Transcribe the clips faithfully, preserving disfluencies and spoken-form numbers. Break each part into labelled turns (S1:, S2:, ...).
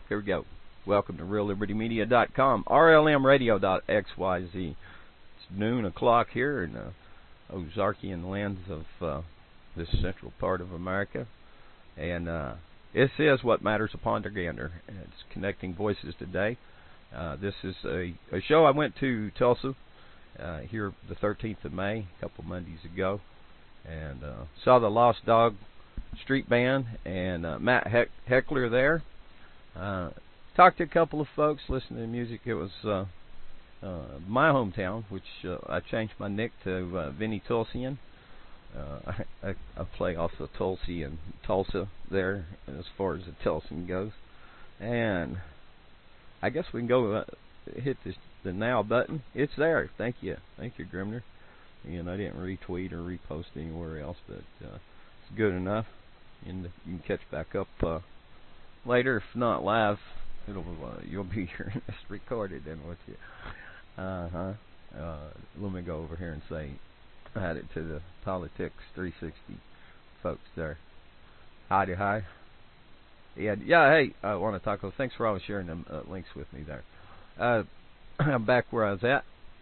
S1: Here we go. Welcome to Real Liberty Media dot com, R L M Radio dot X Y Z. It's noon o'clock here in the Ozarkian lands of uh, this central part of America. And uh, this is What Matters Upon the Gander. It's Connecting Voices today. Uh, this is a, a show I went to Tulsa uh, here the thirteenth of May, a couple Mondays ago, and uh, saw the Lost Dog Street Band and uh, Matt Heck- Heckler there. Uh, talked to a couple of folks, listened to the music. It was uh, uh, my hometown, which uh, I changed my nick to uh, Vinny Tulsian. Uh, I, I, I play off the Tulsi and Tulsa there as far as the Tulsian goes. And I guess we can go uh, hit this, the now button. It's there. Thank you. Thank you, Grimner. And I didn't retweet or repost anywhere else, but uh, it's good enough. And you can catch back up uh, later, if not live. It'll uh, you'll be hearing this recorded then with you. Uh-huh. Uh, let me go over here and say I had it to the Politics three sixty folks there. Howdy, hi. Yeah, yeah. Hey, I want to talk. Thanks for always sharing them uh, links with me there. Uh, I'm back where I was at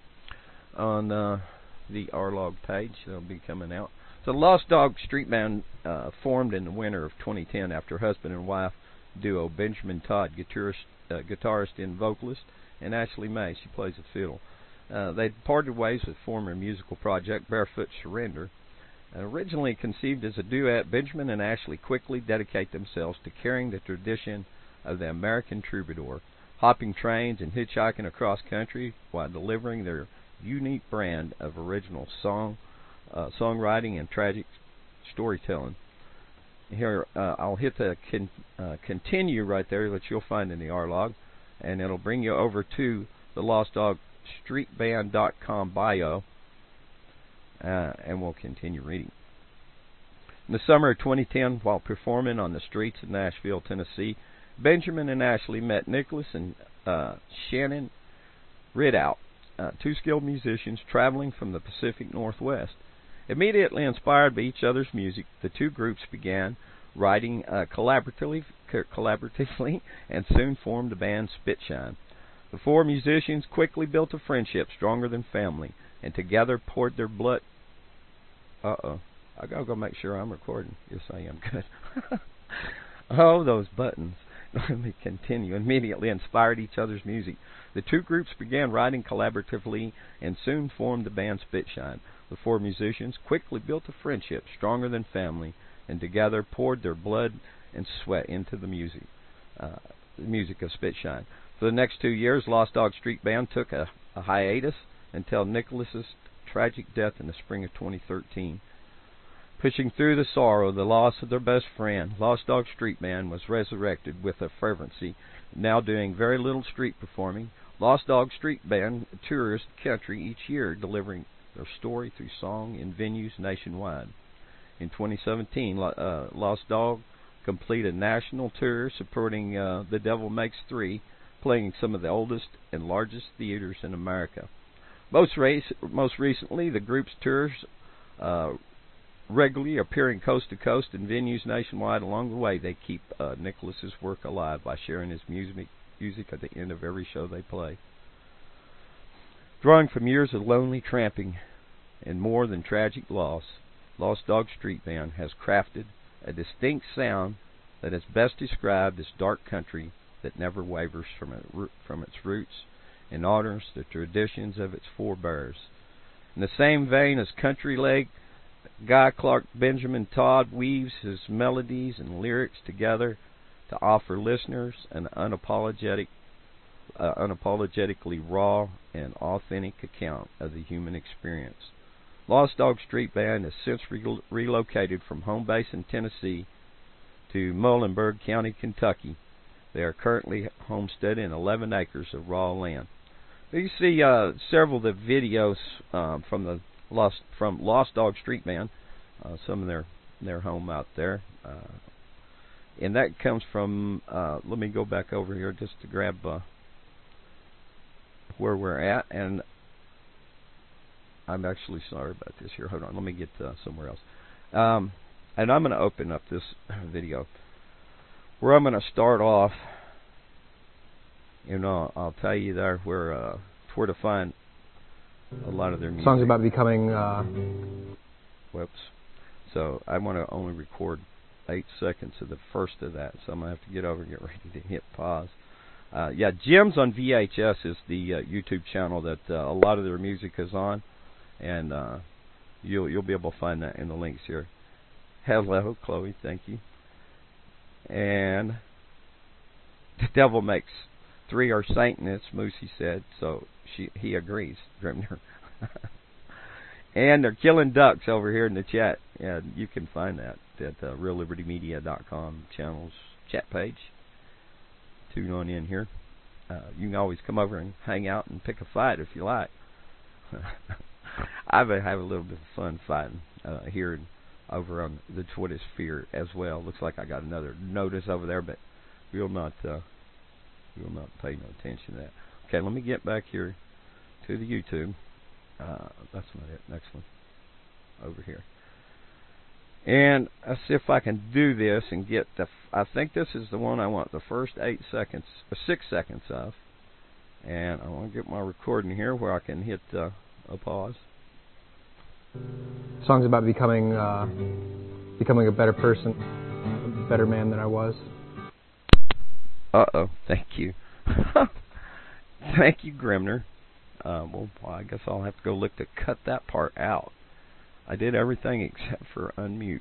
S1: on uh, the R-Log page. That'll be coming out. So, the Lost Dog Street Band uh, formed in the winter of twenty ten after husband and wife duo Benjamin Todd, guitarist, uh, guitarist and vocalist, and Ashley May, she plays the fiddle. Uh, they parted ways with former musical project Barefoot Surrender. Uh, originally conceived as a duet, Benjamin and Ashley quickly dedicate themselves to carrying the tradition of the American troubadour, hopping trains and hitchhiking across country while delivering their unique brand of original song, uh, songwriting and tragic storytelling. Here, uh, I'll hit the con- uh, continue right there that you'll find in the R-Log, and it'll bring you over to the Lost Dog Street Band dot com bio, uh, and we'll continue reading. In the summer of twenty ten, while performing on the streets of Nashville, Tennessee, Benjamin and Ashley met Nicholas and uh, Shannon Ridout, uh, two skilled musicians traveling from the Pacific Northwest. Immediately inspired by each other's music, the two groups began writing uh, collaboratively, collaboratively and soon formed the band Spitshine. The four musicians quickly built a friendship stronger than family, and together poured their blood. Uh-oh. I gotta go make sure I'm recording. Yes, I am. Good. Oh, those buttons. Let me continue. Immediately inspired each other's music. The two groups began writing collaboratively and soon formed the band Spitshine. The four musicians quickly built a friendship stronger than family, and together poured their blood and sweat into the music, uh, the music of Spitshine. For the next two years, Lost Dog Street Band took a, a hiatus until Nicholas's tragic death in the spring of twenty thirteen. Pushing through the sorrow, the loss of their best friend, Lost Dog Street Band was resurrected with a fervency, now doing very little street performing. Lost Dog Street Band tours the country each year, delivering their story through song in venues nationwide. In twenty seventeen, uh, Lost Dog completed a national tour supporting uh, The Devil Makes Three, playing some of the oldest and largest theaters in America. Most, race, most recently, the group's tours uh, regularly appearing coast to coast in venues nationwide. Along the way, they keep uh, Nicholas's work alive by sharing his music, music at the end of every show they play. Drawing from years of lonely tramping and more than tragic loss, Lost Dog Street Band has crafted a distinct sound that is best described as dark country that never wavers from, it, from its roots and honors the traditions of its forebears. In the same vein as country leg, Guy Clark Benjamin Todd weaves his melodies and lyrics together to offer listeners an unapologetic, uh, unapologetically raw and authentic account of the human experience. Lost Dog Street Band has since re- relocated from home base in Tennessee to Muhlenberg County, Kentucky. They are currently homesteading eleven acres of raw land. You see uh, several of the videos um, from the Lost from Lost Dog Street Band, uh, some of their their home out there, uh, and that comes from. Uh, let me go back over here just to grab uh, where we're at, and I'm actually sorry about this here. Hold on, let me get uh, somewhere else. Um, and I'm going to open up this video where I'm going to start off you know, I'll tell you there where uh, where to find a lot of their music.
S2: Songs about becoming. Uh...
S1: Whoops. So I want to only record eight seconds of the first of that, so I'm gonna have to get over and get ready to hit pause. Uh, yeah, Gems on V H S is the uh, YouTube channel that uh, a lot of their music is on, and uh, you'll you'll be able to find that in the links here. Hello, Chloe, thank you. And the devil makes three are Satanists, Moosey said, so she he agrees, Grimner. And they're killing ducks over here in the chat. Yeah, you can find that at uh, real liberty media dot com channel's chat page. Tune on in here. Uh, you can always come over and hang out and pick a fight if you like. I have a little bit of fun fighting uh, here and over on the Twitter sphere as well. Looks like I got another notice over there, but we'll not uh, we'll not pay no attention to that. Okay, let me get back here to the YouTube. Uh, that's not it. Next one. Over here. And let's see if I can do this and get the... F I think this is the one I want the first eight seconds, or six seconds of. And I want to get my recording here where I can hit uh, a pause.
S2: Songs about becoming uh, becoming a better person, a better man than I was.
S1: Uh-oh. Thank you. Thank you, Grimner. Uh, well, I guess I'll have to go look to cut that part out. I did everything except for unmute.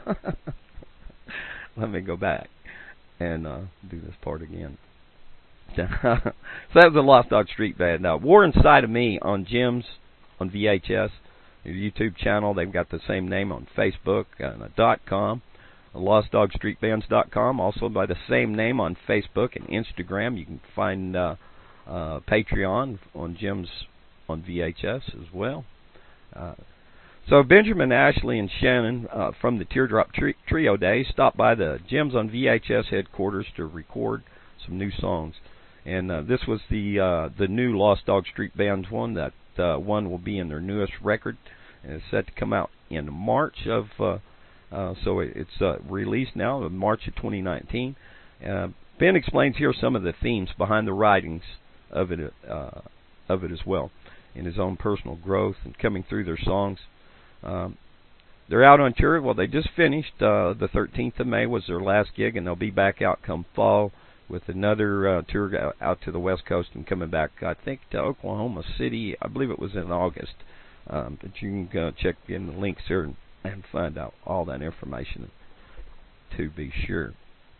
S1: Let me go back and uh, do this part again. So that was the Lost Dog Street Band. Now, War Inside of Me on Gems on V H S, their YouTube channel. They've got the same name on Facebook and uh, .com. lost dog street bands dot com, also by the same name on Facebook and Instagram. You can find uh, uh, Patreon on Gems on V H S as well. Uh, so Benjamin, Ashley, and Shannon uh, from the Teardrop tri Trio days stopped by the Gems on V H S headquarters to record some new songs. And uh, this was the uh, the new Lost Dog Street Bands one. That uh, one will be in their newest record, and it's set to come out in March of. Uh, uh, so it's uh, released now in March of twenty nineteen. Uh, Ben explains here some of the themes behind the writings of it uh, of it as well, in his own personal growth and coming through their songs. Um, they're out on tour. Well, they just finished. Uh, the thirteenth of May was their last gig, and they'll be back out come fall with another uh, tour out to the West Coast and coming back, I think, to Oklahoma City. I believe it was in August. Um, but you can uh, check in the links here and, and find out all that information to be sure.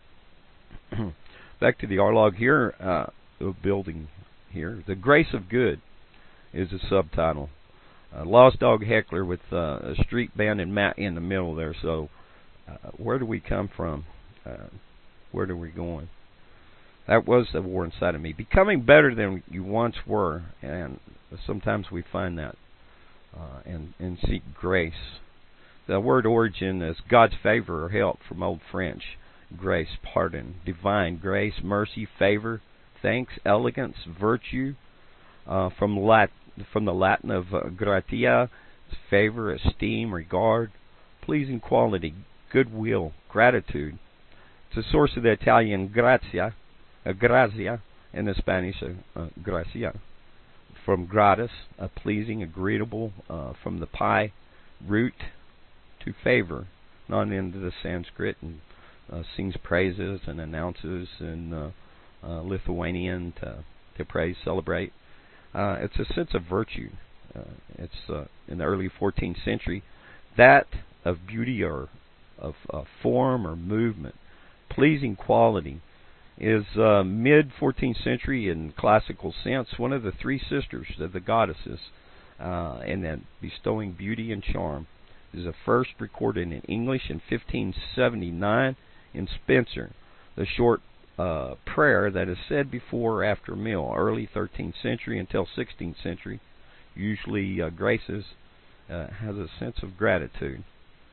S1: Back to the R log here, uh, the building here. The Grace of Good is the subtitle. Uh, Lost Dog Heckler with uh, a street band and Matt in the middle there. So uh, where do we come from? Uh, where are we going? That was the War Inside of Me. Becoming better than you once were, and sometimes we find that uh, and, and seek grace. The word origin is God's favor or help from Old French. Grace, pardon, divine grace, mercy, favor, thanks, elegance, virtue. Uh, from Lat from the Latin of uh, gratia, favor, esteem, regard, pleasing quality, goodwill, gratitude. It's a source of the Italian grazia, uh, grazia, and the Spanish uh, uh, gracia. From gratis, a pleasing, agreeable, uh, from the pi root to favor, not into the Sanskrit, and uh, sings praises and announces in uh, uh, Lithuanian to, to praise, celebrate. Uh, it's a sense of virtue. Uh, it's uh, in the early fourteenth century, that of beauty or of uh, form or movement, pleasing quality, is uh, mid fourteenth century in classical sense. One of the three sisters of the goddesses, uh, and then bestowing beauty and charm, is the first recorded in English in fifteen seventy-nine in Spenser. The short Uh, prayer that is said before or after a meal, early thirteenth century until sixteenth century, usually uh, graces, uh, has a sense of gratitude.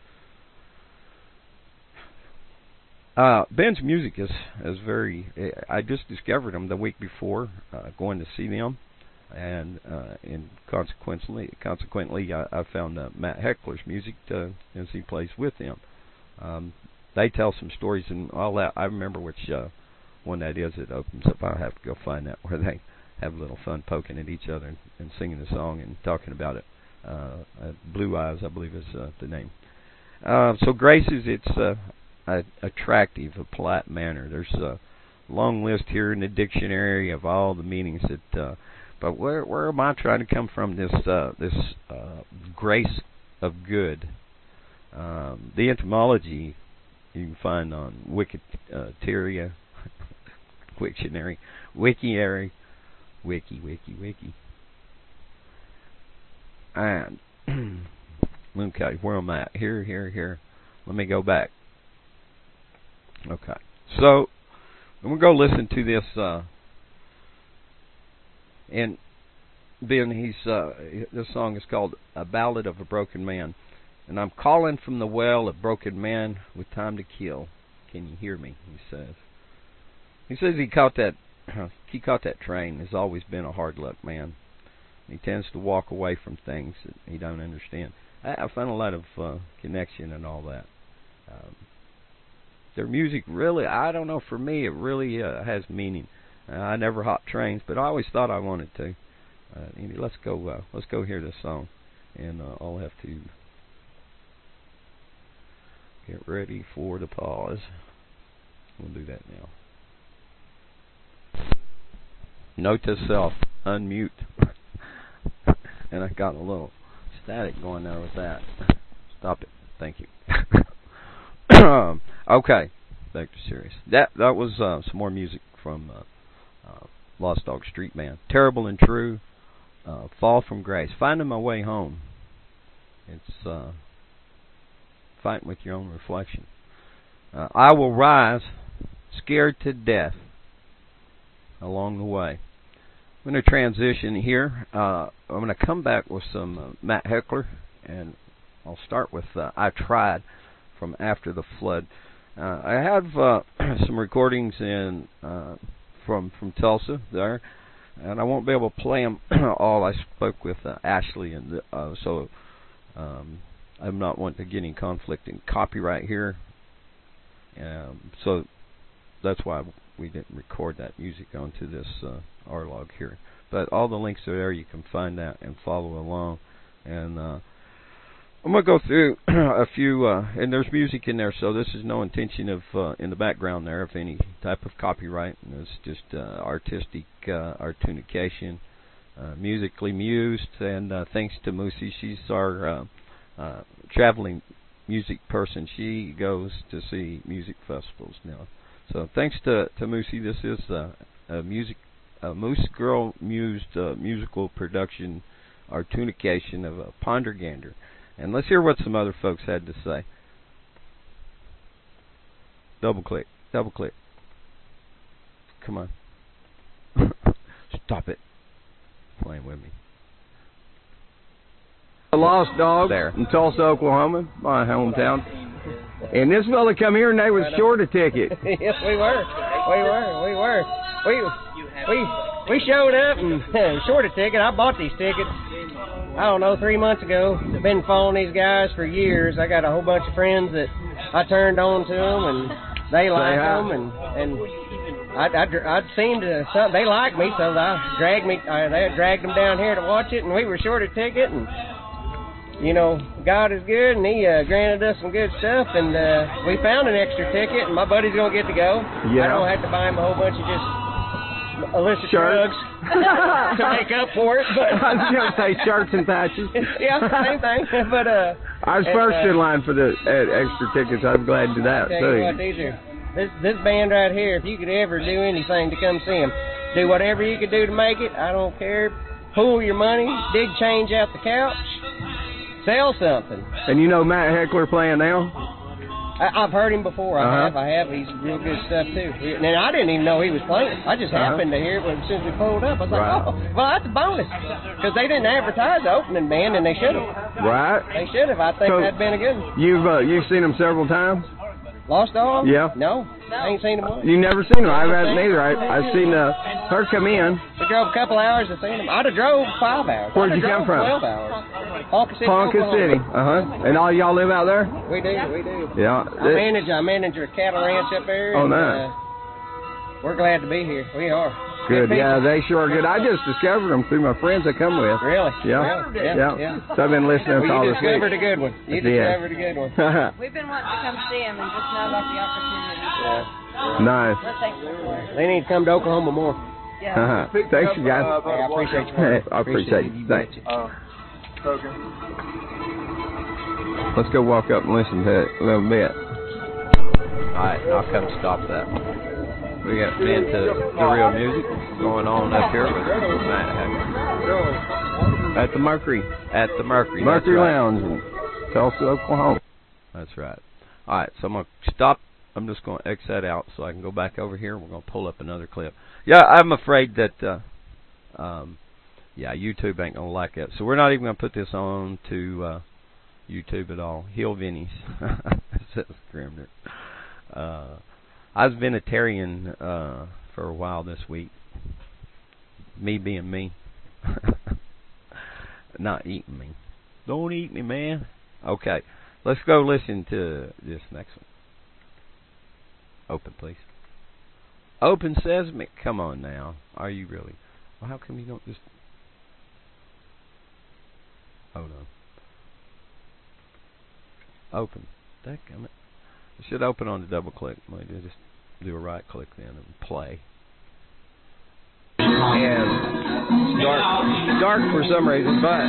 S1: Uh, Ben's music is, is very, I just discovered them the week before, uh, going to see them, and uh, and consequently, consequently I, I found uh, Matt Heckler's music to, as he plays with them. Um, they tell some stories and all that. I remember which uh, one that is, it opens up. I'll have to go find that where they have a little fun poking at each other and, and singing the song and talking about it. Uh, uh, Blue Eyes, I believe, is uh, the name. Uh, so Grace's, it's uh, a attractive, a polite manner. There's a long list here in the dictionary of all the meanings that. Uh, but where where am I trying to come from? This uh, this uh, grace of good. Um, the etymology you can find on Wikipedia, Wiktionary, Wikiary, Wiki, Wiki, Wiki. And okay, where am I at? Here, here, here. Let me go back. Okay, so I'm gonna go listen to this. Uh, and Ben, he's uh, this song is called "A Ballad of a Broken Man." And I'm calling from the well, a broken man with time to kill. Can you hear me? He says. He says he caught that. He caught that train. Has always been a hard luck man. He tends to walk away from things that he don't understand. I, I find a lot of uh, connection and all that. Um, their music really, I don't know. For me, it really uh, has meaning. Uh, I never hot trains, but I always thought I wanted to. Uh, anyway, let's go. Uh, let's go hear this song, and uh, I'll have to. Get ready for the pause. We'll do that now. Note to self, unmute. And I got a little static going there with that. Stop it. Thank you. um, okay, back to serious. That that was uh, some more music from uh, uh, Lost Dog Street Band. Terrible and True. Uh, Fall from Grace. Finding My Way Home. It's. Uh, Fighting with your own reflection. Uh, I will rise, scared to death, along the way. I'm going to transition here. Uh, I'm going to come back with some uh, Matt Heckler, and I'll start with uh, I Tried from After the Flood. Uh, I have uh, some recordings in uh, from from Tulsa there, and I won't be able to play them all. I spoke with uh, Ashley, and the, uh, so. Um, I'm not wanting to get any conflict in copyright here, um, so that's why we didn't record that music onto this uh, R log here. But all the links are there. You can find that and follow along. And uh, I'm going to go through a few, uh, and there's music in there, so this is no intention of uh, in the background there of any type of copyright. It's just uh, artistic uh, artunication, uh, musically mused, and uh, thanks to Moosey, she's our uh, Uh, traveling music person. She goes to see music festivals now. So thanks to to Moosey, this is uh, a music, a Moose Girl mused uh, musical production, artunication of a Pondergander. And let's hear what some other folks had to say. Double click, double click. Come on, stop it. Playing with me.
S3: A Lost Dog
S1: there
S3: in Tulsa, Oklahoma, my hometown. And this fella come here and they was short a ticket.
S4: Yes, we were. We were. We were. We we we showed up and short a ticket. I bought these tickets, I don't know, three months ago. I've been following these guys for years. I got a whole bunch of friends that I turned on to them, and they like them, and and I I I'd seemed to some, they liked me, so I dragged me. I, they dragged them down here to watch it, and we were short a ticket, and. You know, God is good, and He uh, granted us some good stuff, and uh, we found an extra ticket, and my buddy's going to get to go.
S3: Yeah.
S4: I don't have to buy him a whole bunch of just illicit
S3: shirts
S4: to make up for it. But
S3: I was going to say shirts and patches.
S4: Yeah, same thing. But uh,
S3: I was
S4: and,
S3: first
S4: uh,
S3: in line for the uh, extra tickets. I'm glad to do that,
S4: tell
S3: too.
S4: you what, these are, this, this band right here, if you could ever do anything to come see them, do whatever you could do to make it. I don't care. Pool your money, dig change out the couch. Sell something.
S3: And you know Matt Heckler playing now?
S4: I, I've heard him before. I
S3: uh-huh.
S4: have. I have. He's real good stuff, too. And I didn't even know he was playing. I just uh-huh. happened to hear it as soon as we pulled up. I was like,
S3: right.
S4: oh, well, that's a bonus. Because they didn't advertise the opening band, and they should have.
S3: Right.
S4: They should have. I think
S3: so
S4: that'd been a good one.
S3: You've, uh, you've seen them several times?
S4: Lost Dog?
S3: Yeah.
S4: No. I ain't seen him once.
S3: You never seen them? I haven't either. I, I've seen uh, her come in.
S4: We drove a couple hours to see him. I'd have drove five hours.
S3: Where'd
S4: I'd
S3: you come
S4: have
S3: from?
S4: twelve hours. Ponca City,
S3: Ponca
S4: Oklahoma.
S3: City. Uh-huh. And all y'all live out there?
S4: We do. We do.
S3: Yeah.
S4: I manage, I manage a cattle ranch up there.
S3: Oh,
S4: and,
S3: nice.
S4: Uh, we're glad to be here. We are.
S3: Good. Yeah, they sure are good. I just discovered them through my friends I come with.
S4: Really?
S3: Yeah.
S4: Yeah.
S3: Yeah.
S4: yeah.
S3: So I've been listening
S4: Well,
S3: to all
S4: you
S3: this week.
S4: discovered a good one. You
S3: Yeah.
S4: discovered a good one.
S5: We've been wanting to come see him and just now got the opportunity.
S4: Yeah.
S3: Nice.
S5: We're thankful for it.
S4: They need to come to Oklahoma more.
S5: Yeah.
S3: Uh-huh. Thanks, you guys.
S4: Hey, I appreciate you.
S3: Hey, I appreciate you. Thanks. Let's go walk up and listen to it a little bit.
S1: Alright, I'll come stop that. We got been to the real music going on up here with Matt Hackler.
S3: At the Mercury.
S1: At the Mercury.
S3: Mercury
S1: that's right.
S3: Lounge in Tulsa, Oklahoma.
S1: That's right. Alright, so I'm going to stop. I'm just going to X that out so I can go back over here. We're going to pull up another clip. Yeah, I'm afraid that, uh, um, yeah, YouTube ain't going to like it. So we're not even going to put this on to uh, YouTube at all. Hill Vinnies. Says Grimner. Uh, I was vegetarian uh, for a while this week. Me being me. Not eating me. Don't eat me, man. Okay, let's go listen to this next one. Open, please. Open Sesame. Come on now. Are you really? Well, how come you don't just... Hold on. Open. Dadgummit. It should open on the double click. Maybe just do a right click then and play.
S3: And dark, dark for some reason, but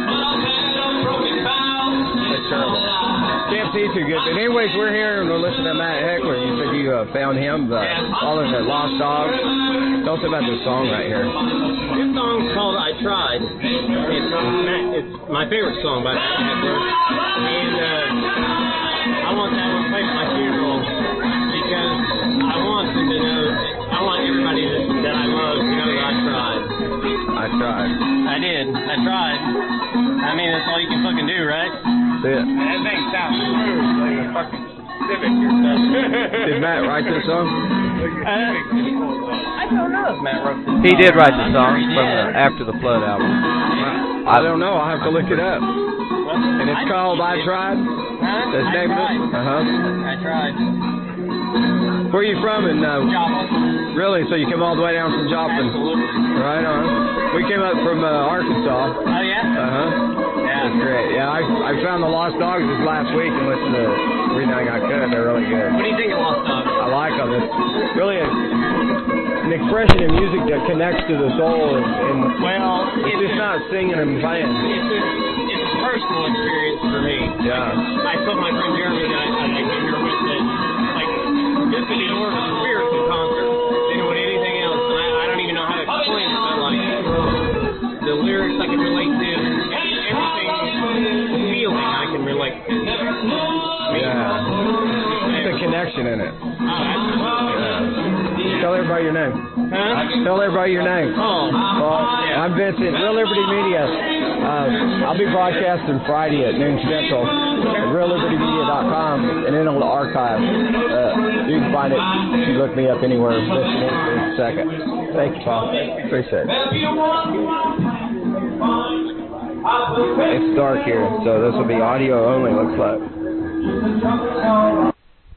S3: that's terrible. Can't see too good. But anyways, we're here and we're listening to Matt Heckler. You said you uh, found him, uh, following the Lost Dogs. Tell us about this song right here.
S6: This song's called I Tried. It's, it's my favorite song by Matt Heckler. And uh, I want that one played at my funeral because I want them to know, I want everybody that, that I love to know that I tried.
S3: I tried.
S6: I did. I tried. I mean, that's all you can fucking do, right?
S3: That's it.
S6: That thing sounds smooth like a fucking Civic or something.
S3: Did Matt write this song?
S6: Uh, I don't know if Matt wrote this
S1: He
S6: song.
S1: did write the song from the After the Flood album.
S3: I don't know. I'll have to look it up. And it's called I Tried?
S6: Huh?
S3: That's
S6: I
S3: name of it?
S6: tried.
S3: Uh-huh.
S6: I tried.
S3: Where are you from? And uh,
S6: Joplin.
S3: really, so you come all the way down from Joplin?
S6: Absolutely.
S3: Right on. We came up from uh, Arkansas.
S6: Oh, yeah?
S3: Uh-huh.
S6: Yeah.
S3: That's great. Yeah, I I found the Lost Dogs this last week and listened to everything I could. They're really good.
S6: What do you think of Lost Dogs?
S3: I like them. It's really a, an expression in music that connects to the soul, and, and
S6: Well,
S3: it's just not singing and playing.
S6: It's a, it's a personal experience for me.
S3: Yeah.
S6: I told my friend Jeremy that I, I came here with that, like, this would be more of a spiritual concert than it would anything else. And I, I don't even know how to explain it, but, like, the lyrics I can relate to, everything, feeling I can relate to. I mean,
S3: Yeah. It's a connection in it.
S6: Oh, that's
S3: Yeah. Tell everybody your name.
S6: Huh?
S3: Tell everybody your name.
S6: Oh.
S3: Well,
S6: Yeah.
S3: I'm Vincent, Real Liberty Media. Uh, I'll be broadcasting Friday at noon Central at real liberty media dot com and then on the archive. Uh, you can find it if you look me up anywhere. Listen in a second. Thank you, Paul. Appreciate it. It's dark here, so this will be audio only, looks like.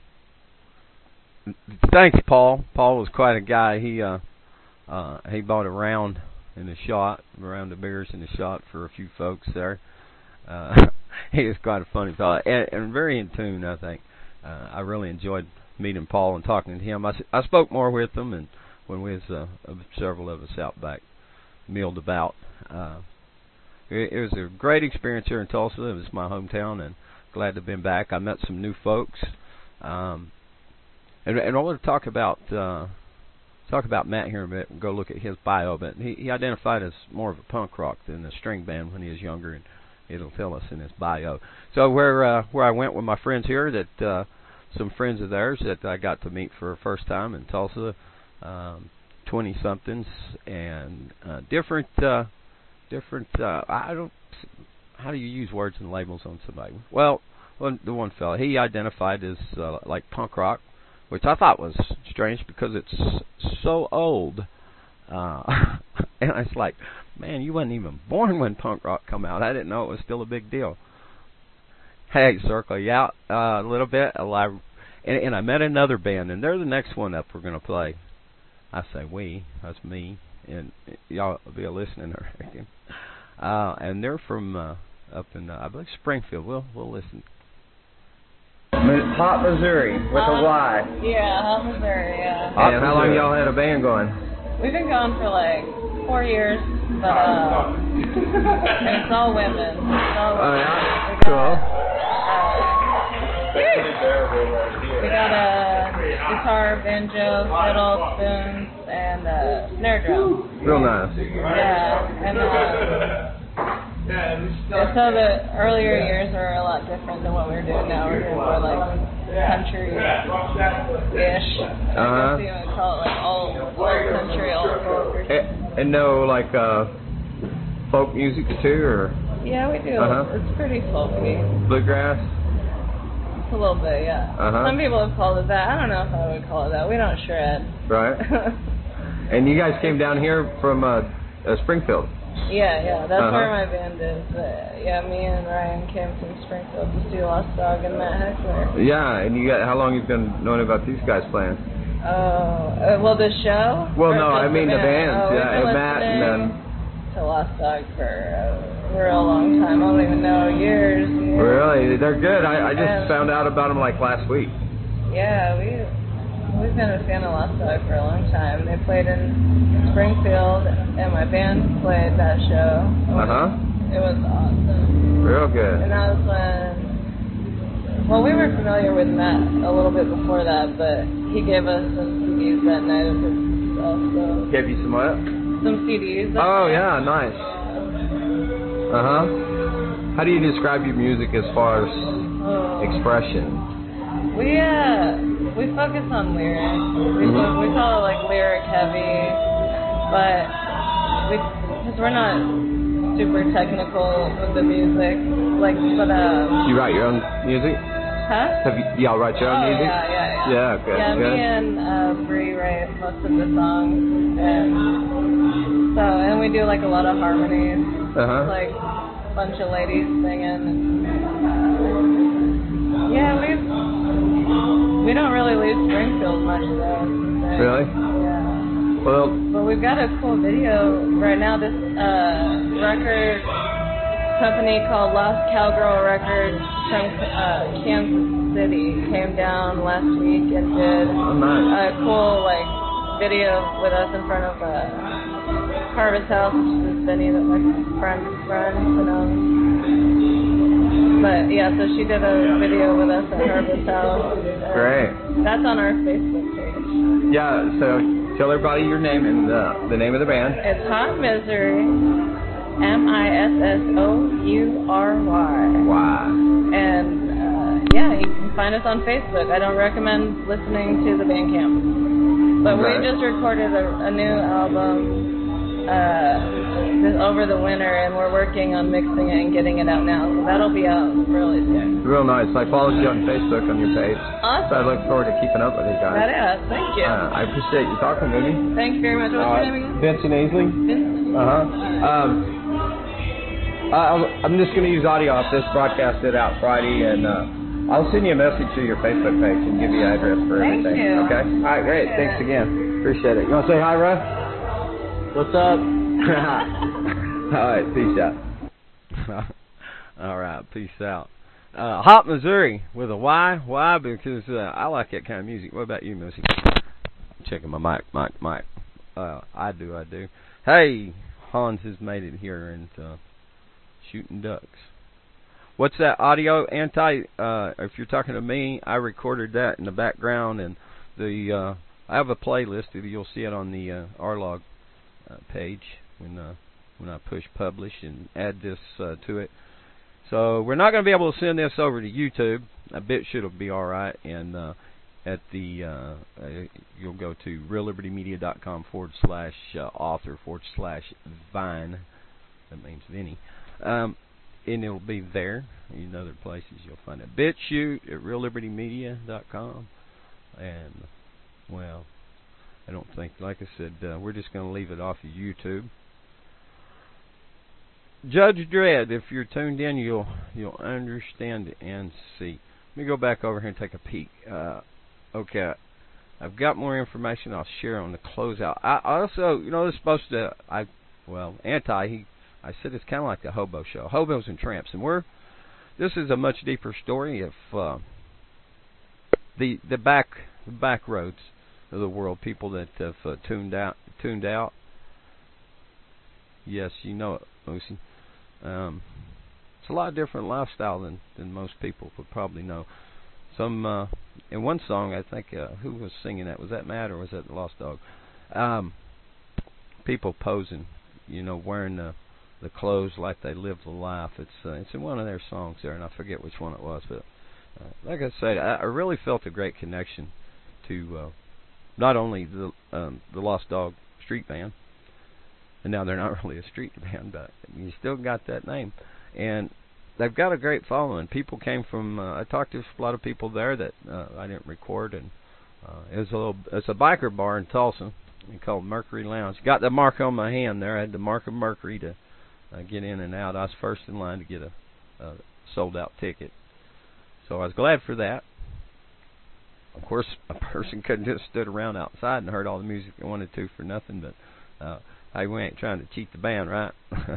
S1: Thanks, Paul. Paul was quite a guy. He uh, uh, he bought a round in the shot, a round of beers in the shot for a few folks there. Uh, he was quite a funny fellow and, and very in tune, I think. Uh, I really enjoyed meeting Paul and talking to him. I, I spoke more with him, and when we was uh, several of us out back milled about. Uh, it, it was a great experience here in Tulsa. It was my hometown, and glad to have been back. I met some new folks. Um, And, and I want to talk about uh, talk about Matt here a bit and go look at his bio. But he, he identified as more of a punk rock than a string band when he was younger, and it'll tell us in his bio. So where uh, where I went with my friends here, that uh, some friends of theirs that I got to meet for the first time in Tulsa, um, twenty somethings, and uh, different uh, different. Uh, I don't. How do you use words and labels on somebody? Well, one, the one fella, he identified as uh, like punk rock, which I thought was strange because it's so old. Uh, and I was like, man, you wasn't even born when punk rock come out. I didn't know it was still a big deal. Hey, circle you out uh, a little bit. And, and I met another band, and they're the next one up we're going to play. I say we, that's me, and y'all will be listening, I reckon. Uh, and they're from uh, up in, uh, I believe, Springfield. We'll, we'll listen.
S3: Hot Missouri with
S5: uh,
S3: a Y.
S5: Yeah, Hot Missouri, yeah.
S3: And how long y'all had a band going?
S5: We've been going for like four years, but uh, and it's all women. It's all women.
S3: Oh, yeah?
S5: We got,
S3: Cool.
S5: uh, we got a guitar, banjo, fiddle, spoons, and a snare drum.
S3: Real nice.
S5: Yeah, and uh, yeah, so the earlier years were a lot different than what we're doing now. We're doing more like country-ish.
S3: Uh-huh.
S5: I guess you would call it like all, all country, all folk. Or
S3: And, and no, like, uh, folk music too, or
S5: yeah, we do.
S3: Uh-huh.
S5: It's pretty folky.
S3: bluegrass?
S5: It's a little bit, yeah.
S3: Uh-huh.
S5: Some people have called it that. I don't know if I would call it that. We don't shred.
S3: Right. And you guys came down here from uh, uh, Springfield?
S5: Yeah, yeah, that's
S3: Uh-huh.
S5: where my band is. Uh, yeah, me and Ryan came from Springfield to see Lost Dog and Matt Heckler.
S3: Yeah, and you got how long you've been knowing about these guys playing?
S5: Oh, uh, well, the show?
S3: Well,
S5: Or
S3: no, I
S5: just
S3: mean the bands.
S5: Oh, we've
S3: Yeah,
S5: been
S3: and Matt, and then
S5: listening to Lost Dog for a real long time. I don't even know, years. years.
S3: really, they're good. I, I just
S5: And-
S3: found out about them like last week.
S5: Yeah, we we've been a fan of Lost Dog for a long time. They played in Springfield, and my band played that show.
S3: Uh huh.
S5: It was awesome.
S3: Real good.
S5: And that was when, well, we were familiar with Matt a little bit before that, but he gave us some C Ds that night of his stuff. So
S3: Gave you some what?
S5: some C Ds. that
S3: Oh
S5: night.
S3: yeah, nice. Uh huh. How do you describe your music as far as
S5: Oh.
S3: expression?
S5: We uh we focus on lyrics. We
S3: Mhm.
S5: fo- we call it like lyric heavy, but we because we're not super technical with the music. Like, but um,
S3: You write your own music?
S5: huh?
S3: Have you y'all write your own
S5: Oh,
S3: music?
S5: yeah, yeah, yeah.
S3: Yeah, good,
S5: Yeah,
S3: good.
S5: me and uh, Bree write most of the songs, and so and we do like a lot of harmonies,
S3: Uh huh.
S5: like a bunch of ladies singing. And, yeah, we we don't really leave Springfield much though. so-
S3: Really?
S5: Yeah.
S3: Well,
S5: But we've got a cool video right now. This uh, record company called Lost Cowgirl Records from uh, Kansas City came down last week and did
S3: oh, nice.
S5: a cool like video with us in front of uh, Harvest House, which is this venue that my friend runs. And, um, but yeah, so she did a video with us at Harvest House. Uh,
S3: Great.
S5: That's on our Facebook page.
S3: Yeah. So tell everybody your name and uh, the name of the band.
S5: It's Hot Misery, M I S S O U R Y.
S3: Wow.
S5: And uh, yeah, you can find us on Facebook. I don't recommend listening to the Bandcamp. But
S3: Right.
S5: we just recorded a, a new album uh, this, over the winter, and we're working on mixing it and getting it out now. So that'll be out really soon.
S3: Real nice. I followed you on Facebook on your page.
S5: Awesome.
S3: So I look forward to keeping up with you guys.
S5: That is. Thank you.
S3: Uh, I appreciate you talking with me.
S5: Thank you very much. What's
S3: Uh,
S5: your name again?
S3: Vincent Aisley.
S5: Vincent.
S3: Uh huh. Um, I, I'll- I'm just going to use audio off this, broadcast it out Friday, and uh, I'll send you a message to your Facebook page and give you an address for
S5: Thank
S3: everything.
S5: you.
S3: Okay? All right, great.
S5: Yeah.
S3: Thanks again. Appreciate it. You want to say hi, Russ? What's up? All right, peace out.
S1: All right, peace out. Uh, Hot Missouri with a Y. Why? Because uh, I like that kind of music. What about you, Missy? Checking my mic, mic, mic. Uh, I do, I do. Hey, Hans has made it here and uh, shooting ducks. What's that audio anti? Uh, if you're talking to me, I recorded that in the background, and the uh, I have a playlist. You'll see it on the uh, R-Log uh, page when uh, when I push publish and add this uh, to it. So we're not going to be able to send this over to YouTube. I bet it'll be all right. And uh, at the uh, uh, you'll go to real liberty media dot com forward slash uh, author forward slash Vine. That means Vinny. Um, and it'll be there. In other places you'll find it. BitChute at real liberty media dot com. And well, I don't think, like I said, uh, we're just going to leave it off of YouTube. Judge Dredd, if you're tuned in, you'll you'll understand and see. Let me go back over here and take a peek. Uh, okay, I've got more information I'll share on the closeout. I also, you know, this is supposed to, I, well, Anti, he, I said it's kind of like the hobo show, hobos and tramps, and we're, this is a much deeper story of uh, the the back the back roads of the world, people that have uh, tuned out, tuned out. Yes, you know it, Lucy. Um, it's a lot different lifestyle than than most people would probably know. Some uh, in one song, I think, uh, who was singing that? Was that Matt or was that the Lost Dog? Um, people posing, you know, wearing the the clothes like they live the life. It's uh, it's in one of their songs there, and I forget which one it was. But uh, like I said, I, I really felt a great connection to uh, not only the um, the Lost Dog street band, and now they're not really a street band, but you still got that name, and they've got a great following. People came from. Uh, I talked to a lot of people there that uh, I didn't record, and uh, it was a little. It's a biker bar in Tulsa, called Mercury Lounge. Got the mark on my hand there. I had the mark of Mercury to uh, get in and out. I was first in line to get a, a sold-out ticket, so I was glad for that. Of course, a person couldn't just stood around outside and heard all the music they wanted to for nothing, but uh, hey, we ain't trying to cheat the band, right?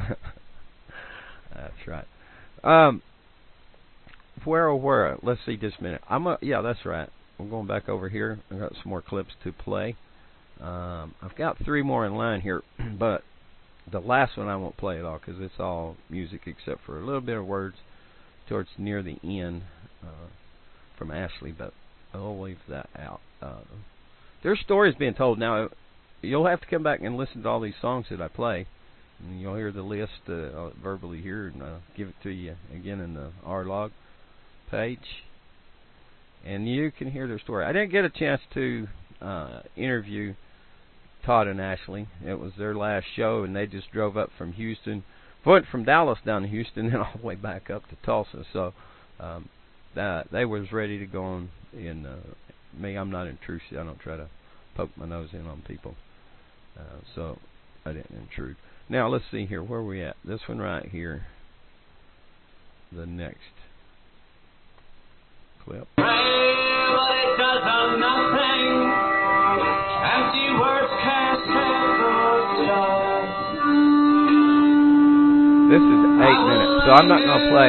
S1: That's right. Um, where or where? Let's see just a minute. I'm a, yeah, that's right. We're going back over here. I've got some more clips to play. Um, I've got three more in line here, but the last one I won't play at all because it's all music except for a little bit of words towards near the end uh, from Ashley, but I'll leave that out. Uh, there's stories being told. Now, you'll have to come back and listen to all these songs that I play. And you'll hear the list uh, verbally here, and uh, give it to you again in the R-Log page. And you can hear their story. I didn't get a chance to uh, interview Todd and Ashley. It was their last show, and they just drove up from Houston. Went from Dallas down to Houston, and all the way back up to Tulsa. So um, that, they was ready to go on. In uh, me, I'm not intrusive. I don't try to poke my nose in on people. Uh, so I didn't intrude. Now, let's see here. Where are we at? This one right here. The next clip. This is eight minutes, so I'm not going to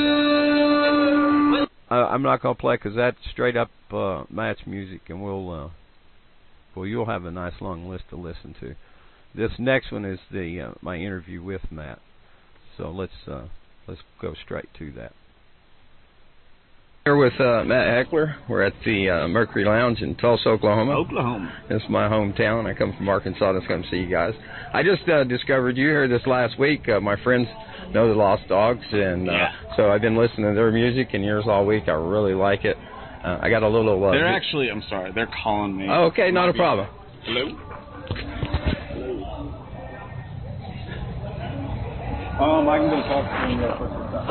S1: play. Uh, I'm not going to play because that's straight up uh, match music, and we'll, uh, well, you'll have a nice long list to listen to. This next one is the uh, my interview with Matt. So let's uh, let's go straight to that. Here with uh, Matt Heckler. We're at the uh, Mercury Lounge in Tulsa, Oklahoma.
S7: Oklahoma.
S1: This is my hometown. I come from Arkansas to come see you guys. I just uh, discovered you here this last week. Uh, my friends know the Lost Dogs, and uh,
S7: yeah.
S1: so I've been listening to their music and yours all week. I really like it. Uh, I got a little... Uh,
S7: they're actually... I'm sorry. They're calling me.
S1: Oh, okay. Not a problem.
S7: Hello? Um, I can go talk to them real quick.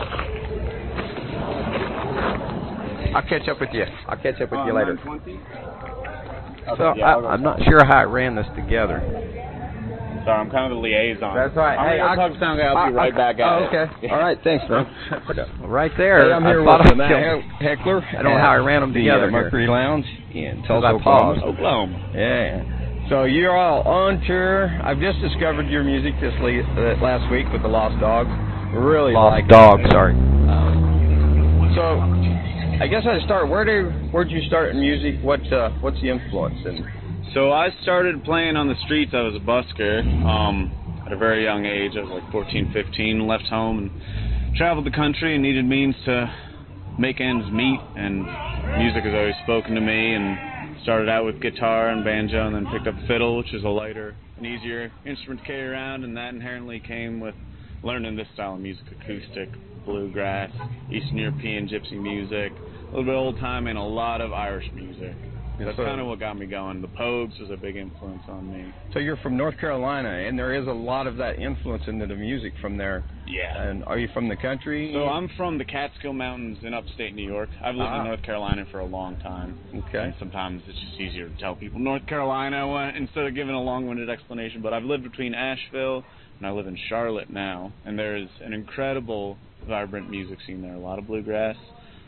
S1: I'll catch up with you. I'll catch up with uh, you later.
S7: Okay,
S1: so
S7: yeah,
S1: I, I'm not sure how I ran this together.
S7: Sorry, I'm kind of the liaison.
S1: That's right.
S7: I'm
S1: hey,
S7: going to talk to sound guy. I'll be right back at
S1: oh, okay.
S7: it.
S1: All right. Thanks, bro. Right there.
S2: Hey, I'm here
S1: I
S2: with Matt
S1: Heckler. I don't know how I ran them together.
S2: The Mercury Lounge in Tulsa,
S1: Oklahoma.
S7: Oklahoma.
S1: Yeah. So you're all on tour. I've just discovered your music this le- uh, last week with the Lost Dogs. Really
S2: Lost
S1: like
S2: Dogs.
S1: it.
S2: Sorry.
S1: Um, so I guess I'd start. Where do where'd you start in music? What uh, what's the influence? And
S7: so I started playing on the streets. I was a busker um, at a very young age. I was like fourteen, fifteen. Left home and traveled the country and needed means to make ends meet. And music has always spoken to me. And started out with guitar and banjo, and then picked up fiddle, which is a lighter and easier instrument to carry around. And that inherently came with learning this style of music: acoustic, bluegrass, Eastern European gypsy music, a little bit old time, and a lot of Irish music.
S1: Yes,
S7: That's
S1: sir.
S7: kind of what got me going. The Pogues was a big influence on me.
S1: So you're from North Carolina, and there is a lot of that influence into the music from there.
S7: Yeah.
S1: And are you from the country?
S7: So I'm from the Catskill Mountains in upstate New York. I've lived
S1: Ah.
S7: in North Carolina for a long time.
S1: Okay.
S7: And sometimes it's just easier to tell people North Carolina when, instead of giving a long-winded explanation. But I've lived between Asheville and I live in Charlotte now. And there's an incredible, vibrant music scene there. A lot of bluegrass,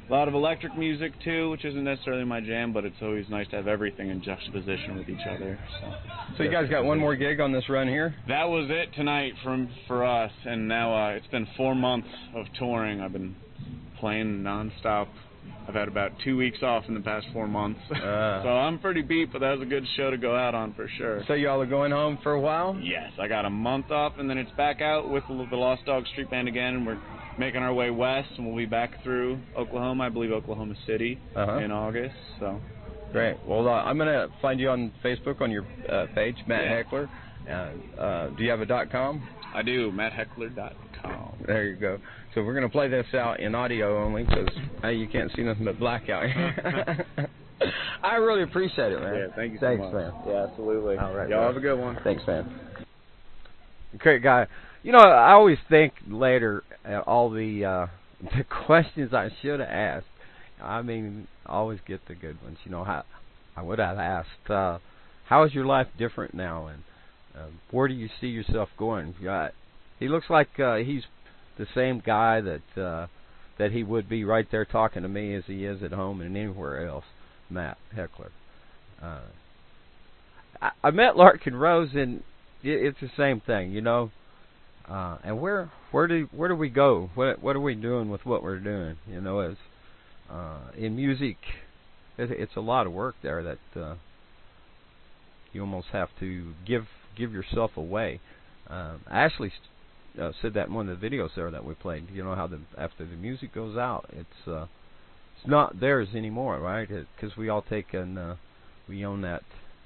S7: a lot of electric music too, which isn't necessarily my jam, but it's always nice to have everything in juxtaposition with each other. So,
S1: so you guys got one more gig on this run here?
S7: That was it tonight from for us, and now uh, it's been four months of touring. I've been playing nonstop. I've had about two weeks off in the past four months, uh, so I'm pretty beat, but that was a good show to go out on for sure.
S1: So y'all are going home for a while?
S7: Yes, I got a month off, and then it's back out with the Lost Dog Street Band again, and we're making our way west, and we'll be back through Oklahoma, I believe Oklahoma City,
S1: uh-huh.
S7: in August. So
S1: great. Well, uh, I'm going to find you on Facebook on your uh, page, Matt
S7: yeah.
S1: Heckler. Uh, uh, do you have a .com?
S7: I do, matt heckler dot com.
S1: There you go. So we're going to play this out in audio only because uh, you can't see nothing but black out here. I really appreciate it, man.
S7: Yeah, thank you
S1: Thanks,
S7: so much.
S1: man.
S7: Yeah, absolutely.
S1: All right,
S7: y'all
S1: man.
S7: have a good one.
S1: Thanks, man. Great guy. You know, I always think later at all the uh, the questions I should have asked. I mean, I always get the good ones. You know, how I would have asked, uh, how is your life different now, and uh, where do you see yourself going? Uh, he looks like uh, he's the same guy that uh, that he would be right there talking to me as he is at home and anywhere else. Matt Heckler. Uh, I, I met Larkin Rose, and it, it's the same thing, you know. Uh, and where where do where do we go? What what are we doing with what we're doing? You know, as uh, in music, it, it's a lot of work there that uh, you almost have to give give yourself away. Um, Ashley uh, said that in one of the videos there that we played. You know how the after the music goes out, it's uh, it's not theirs anymore, right? Because we all take and uh, we own that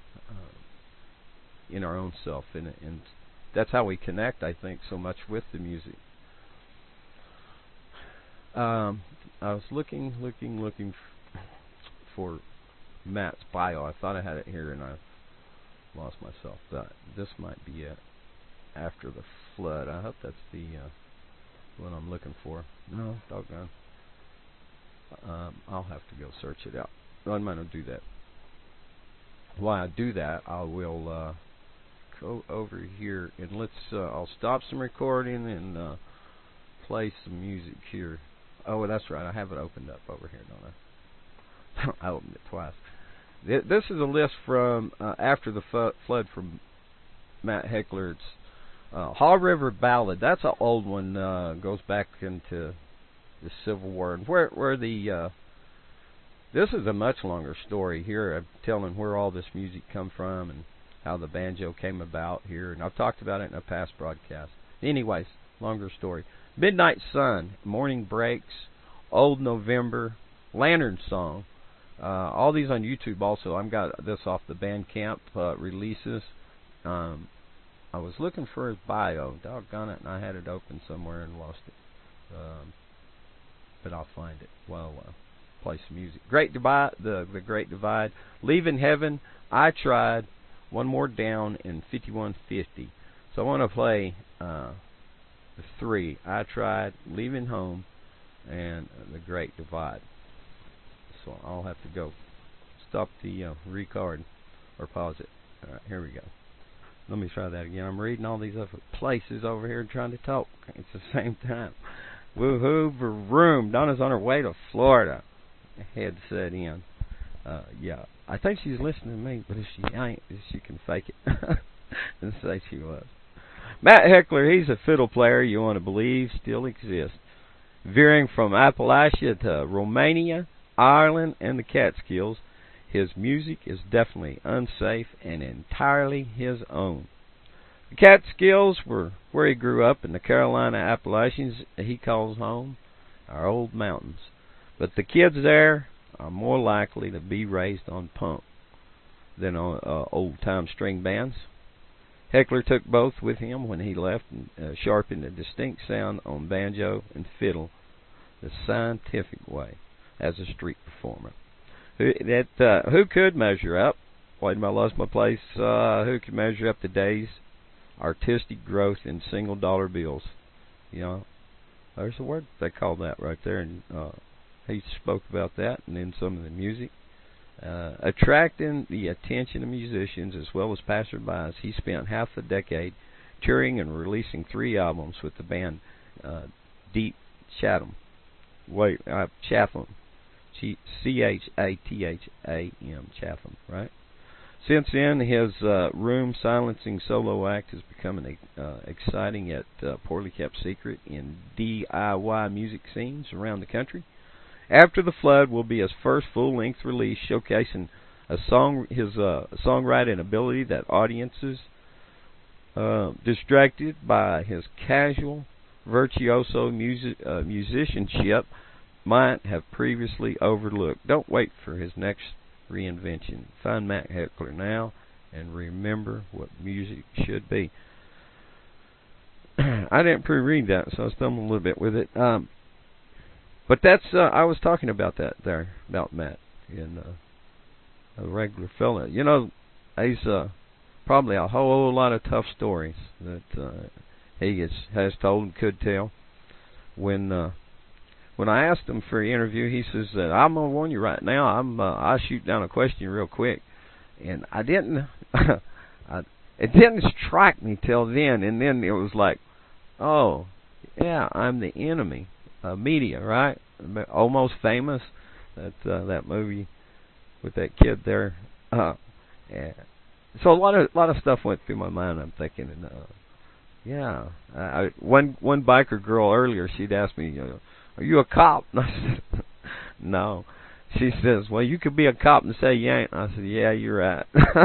S1: uh, in our own self, and, and that's how we connect, I think, so much with the music. Um, I was looking, looking, looking f- for Matt's bio. I thought I had it here, and I lost myself. That this might be it. After the flood. I hope that's the uh, one I'm looking for. No, doggone. Um, I'll have to go search it out. I'm going to do that. While I do that, I will uh, go over here and let's. Uh, I'll stop some recording and uh, play some music here. Oh, that's right. I have it opened up over here, don't I? I opened it twice. Th- this is a list from uh, after the fu- flood from Matt Heckler. It's uh, Haw River Ballad. That's an old one. Uh, goes back into the Civil War, and where where the uh, this is a much longer story here of telling where all this music come from and how the banjo came about here, and I've talked about it in a past broadcast. Anyways, longer story. Midnight Sun, Morning Breaks, Old November, Lantern Song. Uh, all these on YouTube also. I've got this off the Bandcamp uh, releases. Um, I was looking for his bio. Doggone it, and I had it open somewhere and lost it. Um, but I'll find it while I uh, play some music. Great Divide, the the Great Divide. Leaving Heaven, I Tried. One More Down in fifty-one fifty. So I want to play uh, the three. I Tried, Leaving Home, and uh, the Great Divide. So I'll have to go stop the uh, record or pause it. All right, here we go. Let me try that again. I'm reading all these other places over here trying to talk at the same time. Woohoo, vroom. Donna's on her way to Florida. Headset in. Uh, yeah, I think she's listening to me, but if she ain't, she can fake it and say she was. Matt Heckler, he's a fiddle player you want to believe still exists. Veering from Appalachia to Romania, Ireland, and the Catskills, his music is definitely unsafe and entirely his own. The Catskills were where he grew up, in the Carolina Appalachians he calls home, our old mountains. But the kids there are more likely to be raised on punk than on uh, old-time string bands. Heckler took both with him when he left and uh, sharpened a distinct sound on banjo and fiddle the scientific way as a street performer. Who, that, uh, who could measure up? Played my Lost My Place. Uh, who could measure up to Day's artistic growth in single dollar bills? You know, there's a word they call that right there, and uh, he spoke about that, and then some of the music. Uh, attracting the attention of musicians as well as passersby, he spent half a decade touring and releasing three albums with the band uh, Deep Chatham. Wait, uh, Chatham. C H A T H A M, Chatham, right? Since then, his uh, room silencing solo act has become an uh, exciting yet uh, poorly kept secret in D I Y music scenes around the country. After the Flood will be his first full-length release, showcasing a song his uh, songwriting ability that audiences uh, distracted by his casual, virtuoso music uh, musicianship might have previously overlooked. Don't wait for his next reinvention. Find Matt Heckler now and remember what music should be. I didn't pre-read that, so I stumbled a little bit with it. Um, but that's uh, I was talking about that there about Matt and uh, a regular fella. You know, he's uh, probably a whole lot of tough stories that uh, he has, has told and could tell. When uh, when I asked him for an interview, he says that I'm gonna warn you right now. I'm uh, I shoot down a question real quick, and I didn't. I, it didn't strike me till then, and then it was like, oh, yeah, I'm the enemy. Uh, media, right? Almost Famous. That uh, that movie with that kid there. Uh, yeah. So a lot of a lot of stuff went through my mind. I'm thinking, and, uh, yeah. I, one one biker girl earlier, she'd asked me, uh, "Are you a cop?" And I said, "No." She says, "Well, you could be a cop and say you ain't." I said, "Yeah, you're right."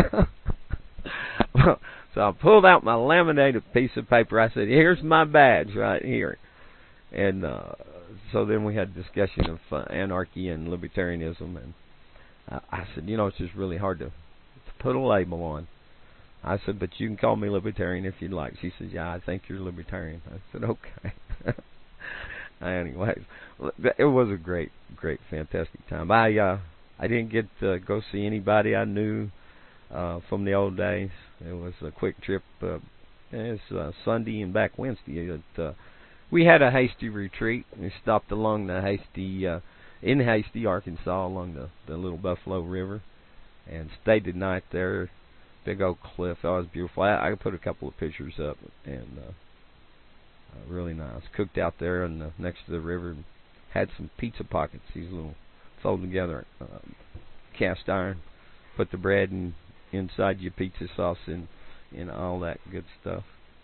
S1: So I pulled out my laminated piece of paper. I said, "Here's my badge right here." And uh, so then we had a discussion of uh, anarchy and libertarianism, and I, I said, you know, it's just really hard to, to put a label on. I said, but you can call me libertarian if you'd like. She says, yeah, I think you're libertarian. I said, okay. Anyways, it was a great, great, fantastic time. I uh, I didn't get to go see anybody I knew uh, from the old days. It was a quick trip. Uh, it was uh, Sunday and back Wednesday. It, uh, We had a hasty retreat. We stopped along the hasty, uh, in Hasty, Arkansas, along the, the Little Buffalo River, and stayed the night there. Big old cliff. That was beautiful. I, I put a couple of pictures up, and uh, uh, really nice. Cooked out there and uh, next to the river. And had some pizza pockets. These little fold together uh, cast iron. Put the bread in, inside your pizza sauce and and all that good stuff.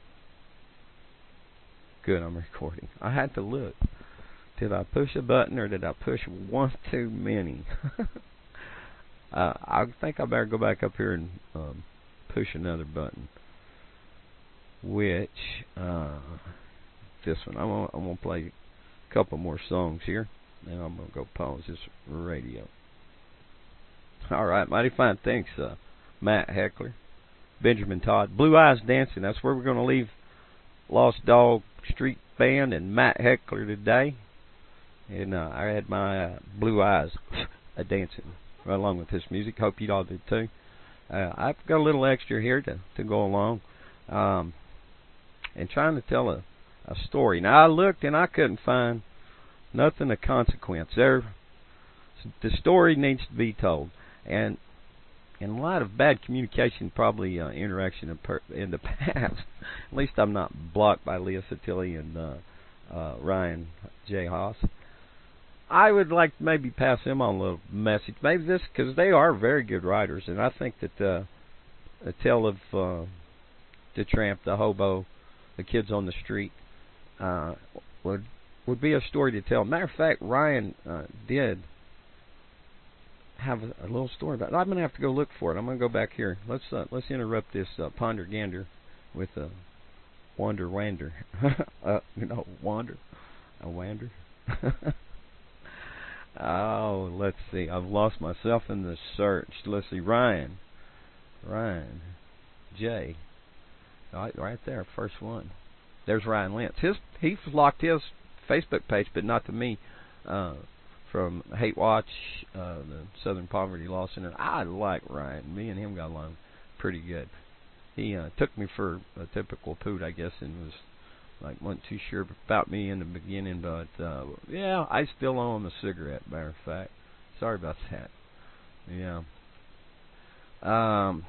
S1: Good, I'm recording. I had to look. Did I push a button or did I push one too many? uh, I think I better go back up here and um, push another button. Which, uh, this one. I'm gonna, I'm gonna play a couple more songs here. Then I'm gonna go pause this radio. All right, mighty fine. Thanks, uh, Matt Heckler, Benjamin Todd, Blue Eyes Dancing. That's where we're gonna leave Lost Dog Street Band and Matt Heckler today, and uh, I had my uh, Blue Eyes a dancing right along with this music. Hope you all did too. Uh, I've got a little extra here to to go along, um, and trying to tell a, a story. Now I looked and I couldn't find nothing of consequence. There, the story needs to be told, and in a lot of bad communication, probably uh, interaction in, per- in the past. At least I'm not blocked by Leah Satilli and uh, uh, Ryan J. Haas. I would like to maybe pass them on a little message. Maybe this, because they are very good writers, and I think that uh, the tale of uh, the tramp, the hobo, the kids on the street uh, would would be a story to tell. Matter of fact, Ryan uh, did have a, a little story about it. I'm going to have to go look for it. I'm going to go back here. Let's uh, let's interrupt this uh, ponder gander with a wander wander. uh, you know, wander, a wander. Oh, let's see. I've lost myself in the search. Let's see. Ryan, Ryan, J. Right, right there, first one. There's Ryan Lentz. His he's locked his Facebook page, but not to me. Uh, From Hate Watch, uh, the Southern Poverty Law Center. I like Ryan. Me and him got along pretty good. He uh, took me for a typical poot, I guess, and was like wasn't too sure about me in the beginning, but uh, yeah, I still owe him a cigarette. Matter of fact, sorry about that. Yeah. Um,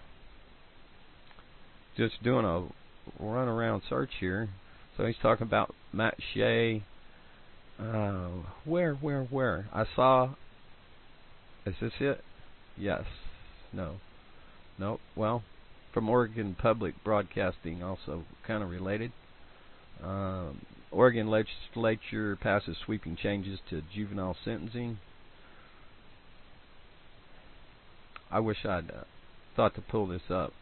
S1: just doing a run around search here. So he's talking about Matt Shea. Uh, where, where, where? I saw Is this it? Yes. No. Nope. Well, from Oregon Public Broadcasting, also kind of related. Um, Oregon legislature passes sweeping changes to juvenile sentencing. I wish I'd uh, thought to pull this up.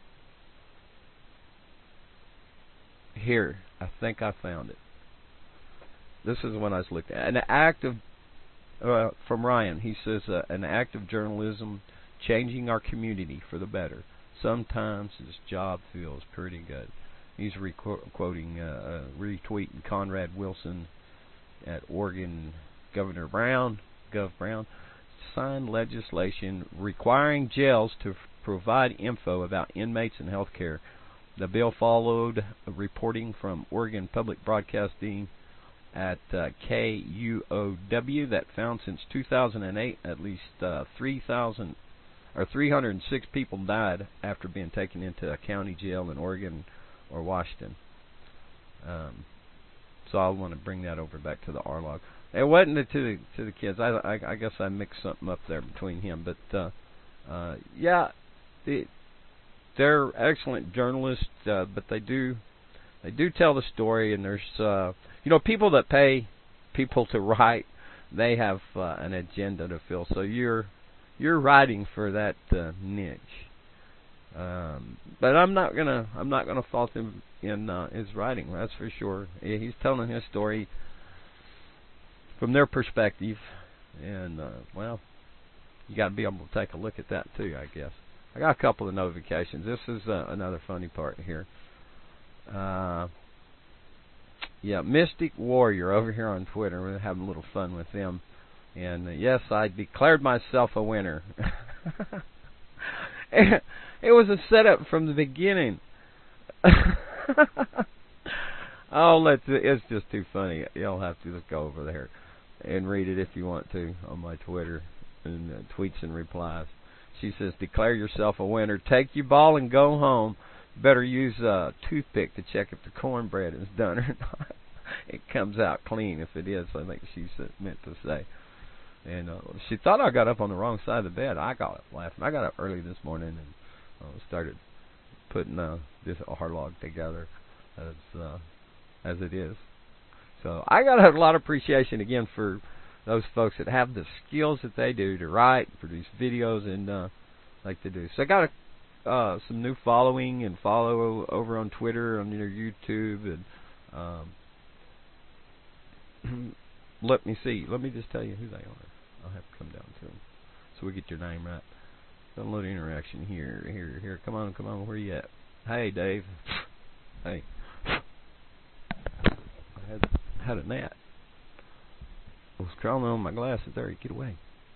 S1: Here, I think I found it. This is the one I was looking at. An act of, uh, from Ryan, he says, uh, an act of journalism changing our community for the better. Sometimes this job feels pretty good. He's re-quoting, uh, uh, retweeting Conrad Wilson at Oregon Governor Brown, Gov Brown, signed legislation requiring jails to f- provide info about inmates and health care. The bill followed reporting from Oregon Public Broadcasting at uh, K U O W that found since two thousand eight at least uh, three thousand or three hundred six people died after being taken into a county jail in Oregon or Washington. Um, so I want to bring that over back to the R log. It wasn't to the to the kids. I, I, I guess I mixed something up there between him, but uh, uh, yeah, the, they're excellent journalists, uh, but they do they do tell the story. And there's uh, you know people that pay people to write, they have uh, an agenda to fill. So you're you're writing for that uh, niche. Um, but I'm not gonna I'm not gonna fault him in uh, his writing. That's for sure. He's telling his story from their perspective, and uh, well, you got to be able to take a look at that too, I guess. I got a couple of notifications. This is uh, another funny part here. Uh, yeah, Mystic Warrior over here on Twitter. We're having a little fun with them. And uh, yes, I declared myself a winner. It was a setup from the beginning. Oh, let's, it's just too funny. You'll have to just go over there and read it if you want to on my Twitter and uh, tweets and replies. She says, declare yourself a winner. Take your ball and go home. Better use a toothpick to check if the cornbread is done or not. It comes out clean if it is, I think she meant to say. And uh, she thought I got up on the wrong side of the bed. I got up laughing. I got up early this morning and uh, started putting uh, this R log together as uh, as it is. So I got a lot of appreciation again for those folks that have the skills that they do to write, produce videos, and uh, like to do. So I got a, uh, some new following and follow over on Twitter, on your YouTube, and um, let me see. Let me just tell you who they are. I'll have to come down to them so we get your name right. Download interaction here, here, here. Come on, come on. Where you at? Hey, Dave. Hey. I had had a gnat. I was crawling on my glasses there. Get away.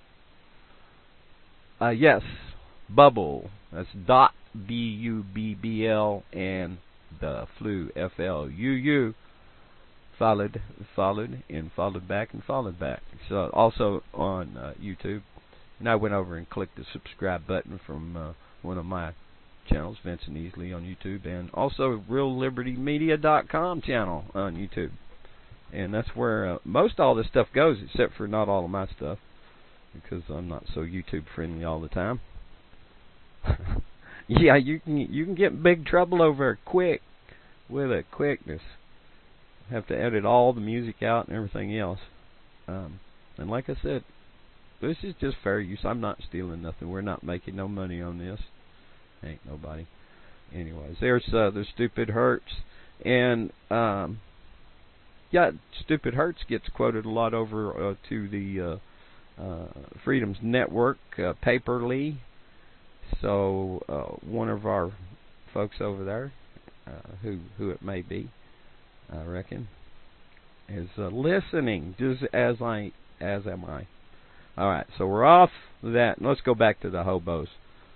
S1: Uh, yes, Bubble. That's dot B U B B L and the flu F L U U. Followed, followed, and followed back, and followed back. So also on uh, YouTube. And I went over and clicked the subscribe button from uh, one of my channels, Vincent Easley on YouTube, and also Real Liberty Media dot com channel on YouTube. And that's where uh, most all this stuff goes, except for not all of my stuff, because I'm not so YouTube friendly all the time. Yeah, you can you can get in big trouble over it quick, with a quickness. Have to edit all the music out and everything else. Um, and like I said, this is just fair use. I'm not stealing nothing. We're not making no money on this. Ain't nobody. Anyways, there's uh, the Stupid Hurts, and um, yeah, Stupid Hurts gets quoted a lot over uh, to the uh, uh, Freedom's Network, uh, Paperly. So uh, one of our folks over there, uh, who who it may be, I reckon, is uh, listening, just as I as am I. All right, so we're off that. Let's go back to the hobos.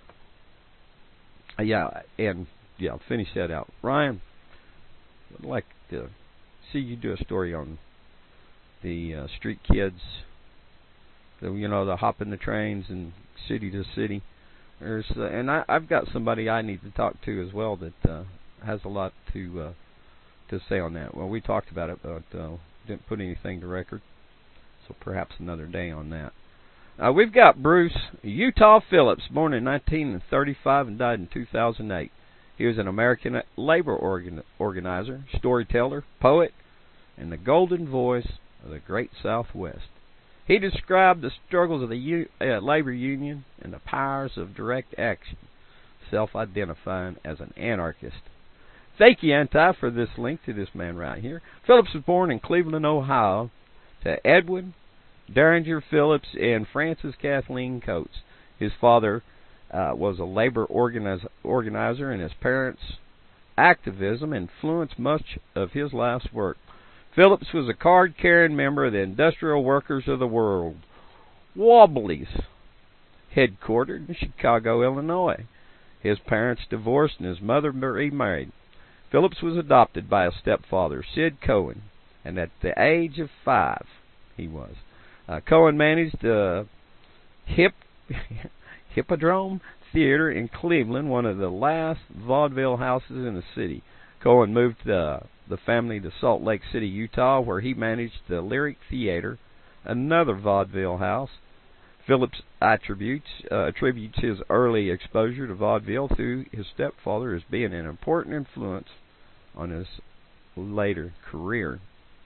S1: Uh, yeah, and yeah, I'll finish that out. Ryan, I'd like to see you do a story on the uh, street kids. The, you know, the hopping the trains and city to city. There's uh, and I, I've got somebody I need to talk to as well that uh, has a lot to uh, to say on that. Well, we talked about it, but uh, didn't put anything to record. So perhaps another day on that. Uh, we've got Bruce Utah Phillips, born in nineteen thirty-five and died in two thousand eight. He was an American labor organ- organizer, storyteller, poet, and the golden voice of the great Southwest. He described the struggles of the U- uh, labor union and the powers of direct action, self-identifying as an anarchist. Thank you, Anti, for this link to this man right here. Phillips was born in Cleveland, Ohio, to Edwin Derringer Phillips and Frances Kathleen Coates. His father uh, was a labor organiz- organizer, and his parents' activism influenced much of his life's work. Phillips was a card-carrying member of the Industrial Workers of the World, Wobblies, headquartered in Chicago, Illinois. His parents divorced and his mother remarried. Phillips was adopted by a stepfather, Sid Cohen, and at the age of five, he was. Uh, Cohen managed the Hip Hippodrome Theater in Cleveland, one of the last vaudeville houses in the city. Cohen moved uh, the family to Salt Lake City, Utah, where he managed the Lyric Theater, another vaudeville house. Phillips attributes, uh, attributes his early exposure to vaudeville through his stepfather as being an important influence on his later career.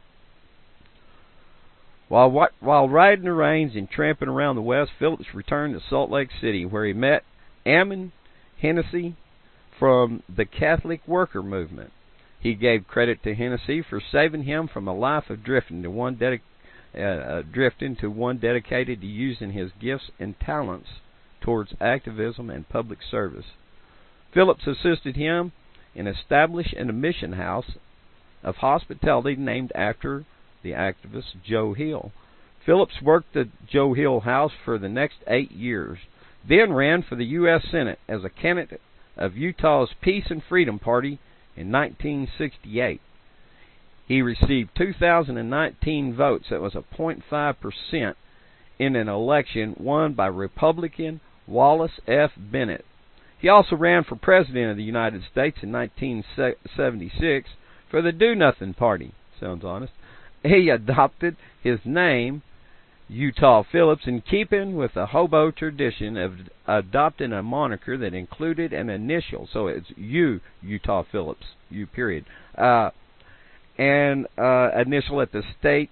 S1: While while riding the reins and tramping around the West, Phillips returned to Salt Lake City, where he met Ammon Hennessy from the Catholic Worker Movement. He gave credit to Hennessy for saving him from a life of drifting to one dedic- uh, uh, drifting to one dedicated to using his gifts and talents towards activism and public service. Phillips assisted him in establishing a mission house of hospitality named after the activist Joe Hill. Phillips worked at Joe Hill House for the next eight years, then ran for the U S Senate as a candidate of Utah's Peace and Freedom Party in nineteen sixty-eight. He received two thousand nineteen votes. That was a zero point five percent in an election won by Republican Wallace F. Bennett. He also ran for President of the United States in nineteen seventy-six for the Do Nothing Party. Sounds honest. He adopted his name, Utah Phillips, in keeping with the hobo tradition of adopting a moniker that included an initial. So it's U, Utah Phillips, U period. Uh, and uh, initial at the state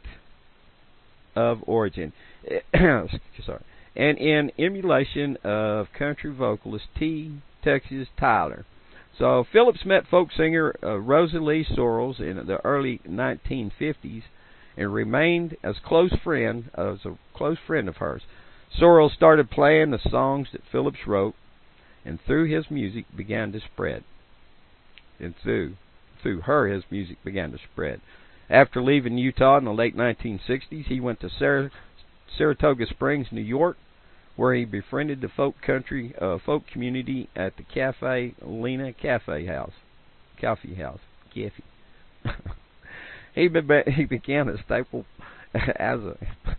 S1: of origin. Sorry. And in emulation of country vocalist T. Texas Tyler. So Phillips met folk singer uh, Rosalie Sorrells in the early nineteen fifties and remained as close friend as a close friend of hers. Sorrells started playing the songs that Phillips wrote, and through his music began to spread. And through through her, his music began to spread. After leaving Utah in the late nineteen sixties, he went to Sar- Saratoga Springs, New York, where he befriended the folk country uh, folk community at the Cafe Lena Cafe House, Coffee House, Cafe. he be- he began a staple as a.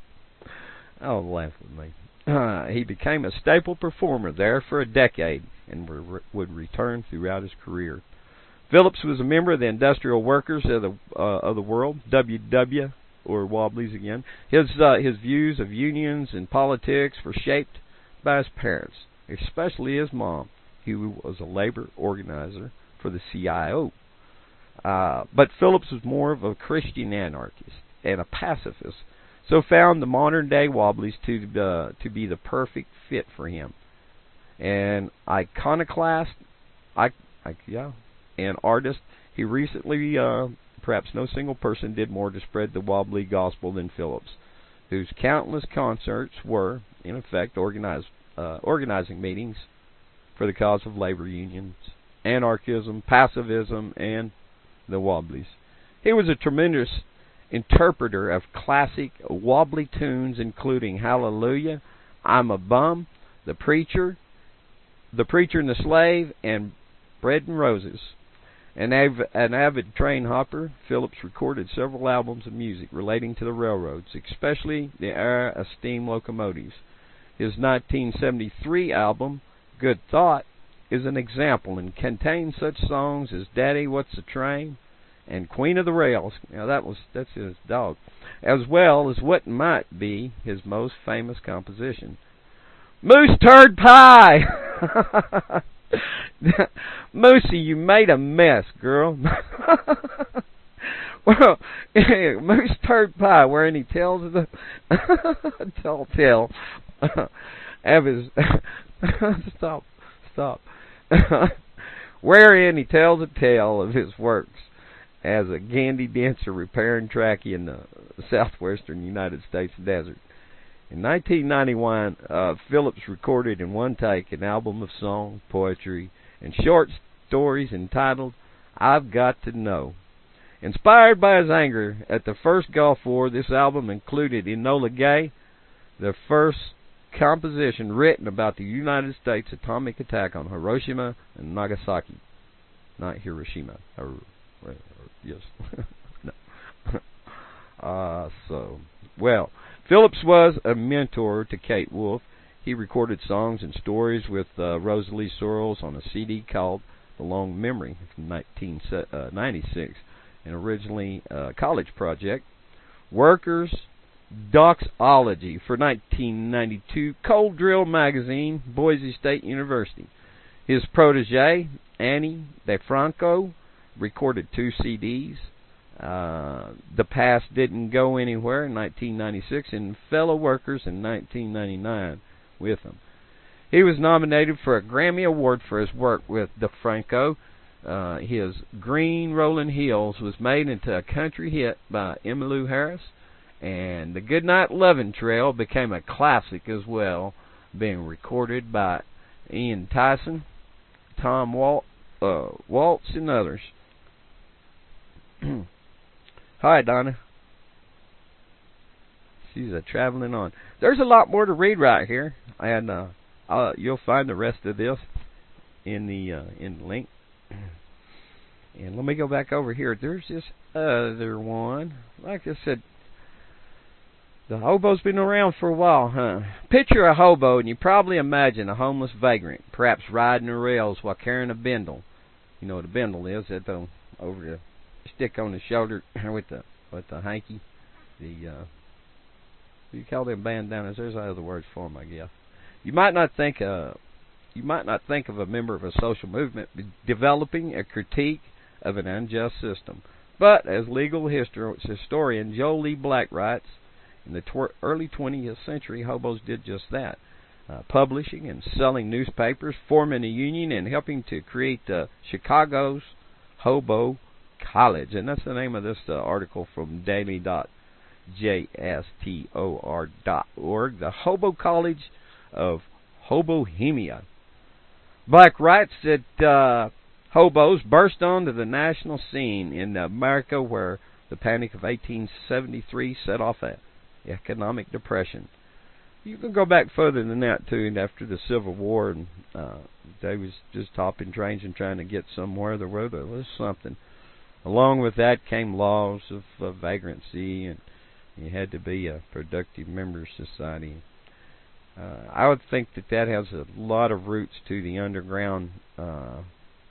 S1: Oh, laugh with me. Uh, he became a staple performer there for a decade and re- would return throughout his career. Phillips was a member of the Industrial Workers of the uh, of the World, W W, or Wobblies again. His uh, his views of unions and politics were shaped by his parents, especially his mom, who was a labor organizer for the C I O. Uh, but Phillips was more of a Christian anarchist and a pacifist, so found the modern-day Wobblies to uh, to be the perfect fit for him. An iconoclast, I, I yeah. and artist, he recently, uh, perhaps no single person did more to spread the wobbly gospel than Phillips, whose countless concerts were, in effect, organized, uh, organizing meetings for the cause of labor unions, anarchism, pacifism, and the Wobblies. He was a tremendous interpreter of classic wobbly tunes, including Hallelujah, I'm a Bum, The Preacher, The Preacher and the Slave, and Bread and Roses. An, av- an avid train hopper, Phillips recorded several albums of music relating to the railroads, especially the era of steam locomotives. His nineteen seventy-three album, Good Thought, is an example and contains such songs as Daddy, What's the Train? and Queen of the Rails. Now that was that's his dog, as well as what might be his most famous composition, Moose Turd Pie. Moosey, you made a mess, girl. Well, Moose Turd Pie, wherein he tells the tall tale of his stop, stop. Wherein he tells a tale of his works as a gandy dancer repairing trackie in the southwestern United States desert. In nineteen ninety-one, uh, Phillips recorded in one take an album of song, poetry, and short stories entitled I've Got to Know. Inspired by his anger at the first Gulf War, this album included Enola Gay, the first composition written about the United States atomic attack on Hiroshima and Nagasaki. Not Hiroshima. Or, or, yes. No. uh, so, well, Phillips was a mentor to Kate Wolf. He recorded songs and stories with uh, Rosalie Sorrells on a C D called The Long Memory from nineteen ninety-six, an originally uh, college project. Workers' Doxology for nineteen ninety-two, Cold Drill Magazine, Boise State University. His protege, Annie DeFranco, recorded two C Ds. Uh, the Past Didn't Go Anywhere in nineteen ninety-six, and Fellow Workers in nineteen ninety-nine with him. He was nominated for a Grammy Award for his work with DeFranco. Uh, his Green Rolling Hills was made into a country hit by Emmylou Harris, and the Goodnight Lovin' Trail became a classic as well, being recorded by Ian Tyson, Tom Walt, uh, Waltz, and others. Hi, Donna. She's uh, traveling on. There's a lot more to read right here, and uh, uh, you'll find the rest of this in the uh, in the link. And let me go back over here. There's this other one. Like I said, the hobo's been around for a while, huh? Picture a hobo, and you probably imagine a homeless vagrant, perhaps riding the rails while carrying a bindle. You know what a bindle is? That the over the stick on the shoulder with the with the hanky. The uh, you call them bandanas. There's other words for them, I guess. You might not think uh, you might not think of a member of a social movement developing a critique of an unjust system, but as legal histor- historian Joe Lee Black writes, in the tw- early twentieth century, hobos did just that, uh, publishing and selling newspapers, forming a union, and helping to create uh, Chicago's Hobo College. And that's the name of this uh, article from daily dot j s t o r dot org, the Hobo College of Hobohemia. Black writes that uh, hobos burst onto the national scene in America where the Panic of eighteen seventy-three set off a economic depression. You can go back further than that too, and after the Civil War, and uh, they was just hopping trains and trying to get somewhere. There were there was something. Along with that came laws of, of vagrancy, and you had to be a productive member of society. Uh, I would think that that has a lot of roots to the underground. Uh,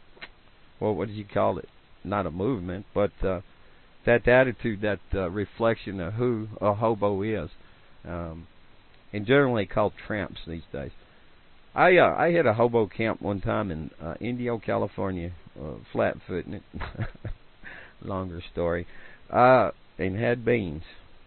S1: well, what do you call it? Not a movement, but uh, that attitude, that uh, reflection of who a hobo is, um, and generally called tramps these days. I uh, I hit a hobo camp one time in uh, Indio, California, uh, flat-footing it. Longer story, uh, and had beans.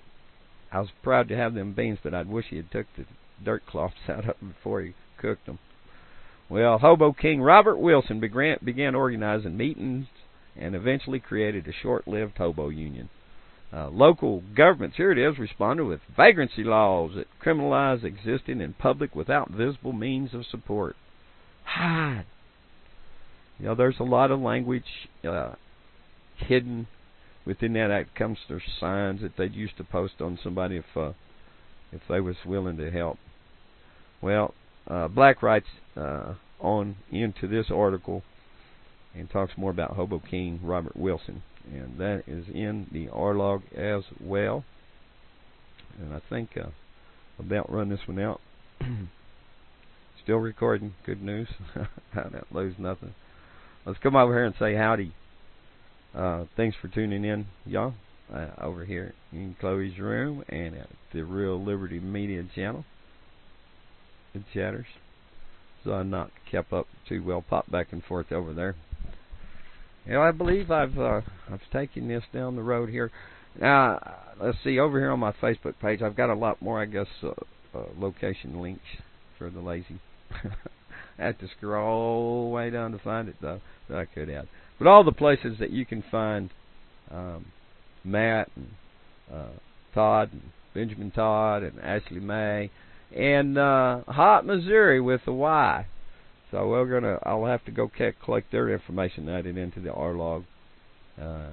S1: I was proud to have them beans, but I'd wish he had took the dirt cloths out of them before he cooked them. Well, Hobo King Robert Wilson began, began organizing meetings and eventually created a short-lived hobo union. Uh, local governments, here it is, responded with vagrancy laws that criminalize existing in public without visible means of support. Hide. You know, there's a lot of language uh, hidden within that act. Comes to signs that they used to post on somebody if uh, if they was willing to help. Well, uh, Black writes uh, on into this article and talks more about Hobo King Robert Wilson, and that is in the R-Log as well. And I think uh, I'll about run this one out. Still recording. Good news. I don't lose nothing. Let's come over here and say howdy. Uh, thanks for tuning in, y'all, uh, over here in Chloe's room and at the Real Liberty Media channel. It chatters. So I'm not kept up too well. Pop back and forth over there. You know, I believe I've uh, I've taken this down the road here. Now, let's see, over here on my Facebook page, I've got a lot more, I guess, uh, uh, location links for the lazy. I have to scroll all the way down to find it, though, that I could add. But all the places that you can find um, Matt and uh, Todd and Benjamin Todd and Ashley May and uh, Hot Missouri with a Y. So we're gonna. I'll have to go collect their information, add it into the R log, uh,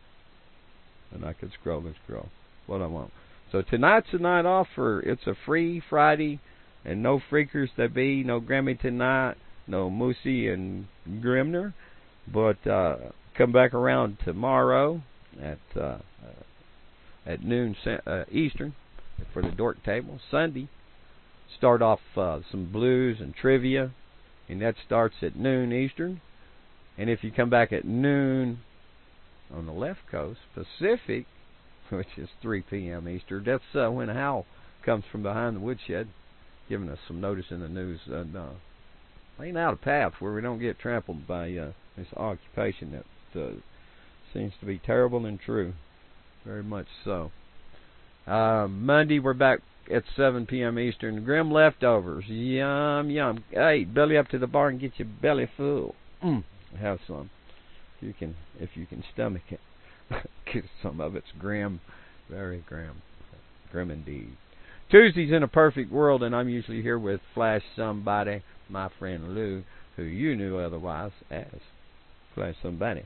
S1: and I can scroll and scroll what I want. So tonight's the night off for. It's a free Friday, and no freakers to be, no Grammy tonight, no Moosey and Grimner. But uh, come back around tomorrow at uh, at noon uh, Eastern for the Dork Table. Sunday, start off uh, some blues and trivia, and that starts at noon Eastern. And if you come back at noon on the left coast, Pacific, which is three p.m. Eastern, that's uh, when Hal comes from behind the woodshed, giving us some notice in the news. And uh, laying out a path where we don't get trampled by uh, this occupation that uh, seems to be terrible and true. Very much so. Uh, Monday, we're back at seven p.m. Eastern. Grim Leftovers. Yum, yum. Hey, belly up to the bar and get your belly full. Mm. Have some. If you can, if you can stomach it. Get some of it's grim. Very grim. Grim indeed. Tuesdays in a Perfect World, and I'm usually here with Flash Somebody, my friend Lou, who you knew otherwise as Flash Somebody.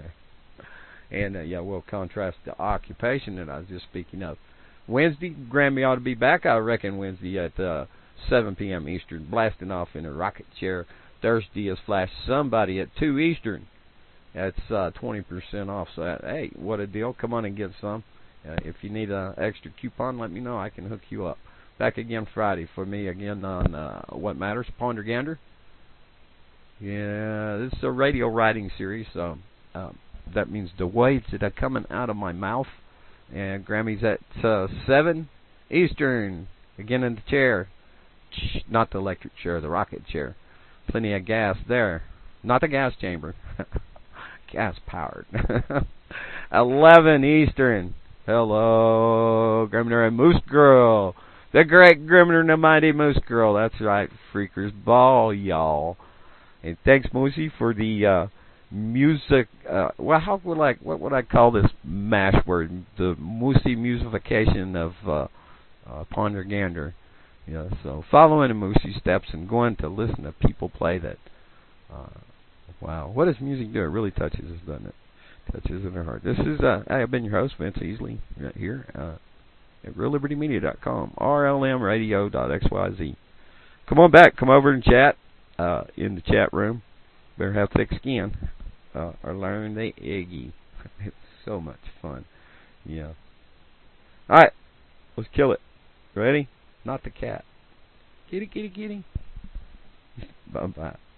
S1: And, uh, yeah, we'll contrast the occupation that I was just speaking of. Wednesday, Grammy ought to be back, I reckon, Wednesday at uh, seven p.m. Eastern, blasting off in a rocket chair. Thursday is Flash Somebody at two Eastern. That's uh, twenty percent off. So, that, hey, what a deal. Come on and get some. Uh, if you need an extra coupon, let me know. I can hook you up. Back again Friday for me again on uh, What Matters, Pondergander. Yeah, this is a radio writing series, so um, that means the words that are coming out of my mouth. And Grammy's at uh, seven Eastern. Again in the chair. Not the electric chair, the rocket chair. Plenty of gas there. Not the gas chamber. Gas powered. eleven Eastern. Hello, Grimner and Moose Girl. The great Grimner and the mighty Moose Girl. That's right, Freakers Ball, y'all. And thanks, Moosey, for the uh, music. Uh, well, how would I, what would I call this mash word? The Moosey musification of uh, uh, Pondergander. Yeah, so following the Moosey steps and going to listen to people play that. Uh, wow, what does music do? It really touches us, doesn't it? Touches in our heart. This is, uh, hey, I've been your host, Vince Easley, right here uh, at real liberty media dot com, R L M radio dot X Y Z. Come on back. Come over and chat uh, in the chat room. Better have thick skin uh, or learn the Iggy. It's so much fun. Yeah. All right. Let's kill it. Ready? Not the cat. Kitty, kitty, kitty. Bye-bye.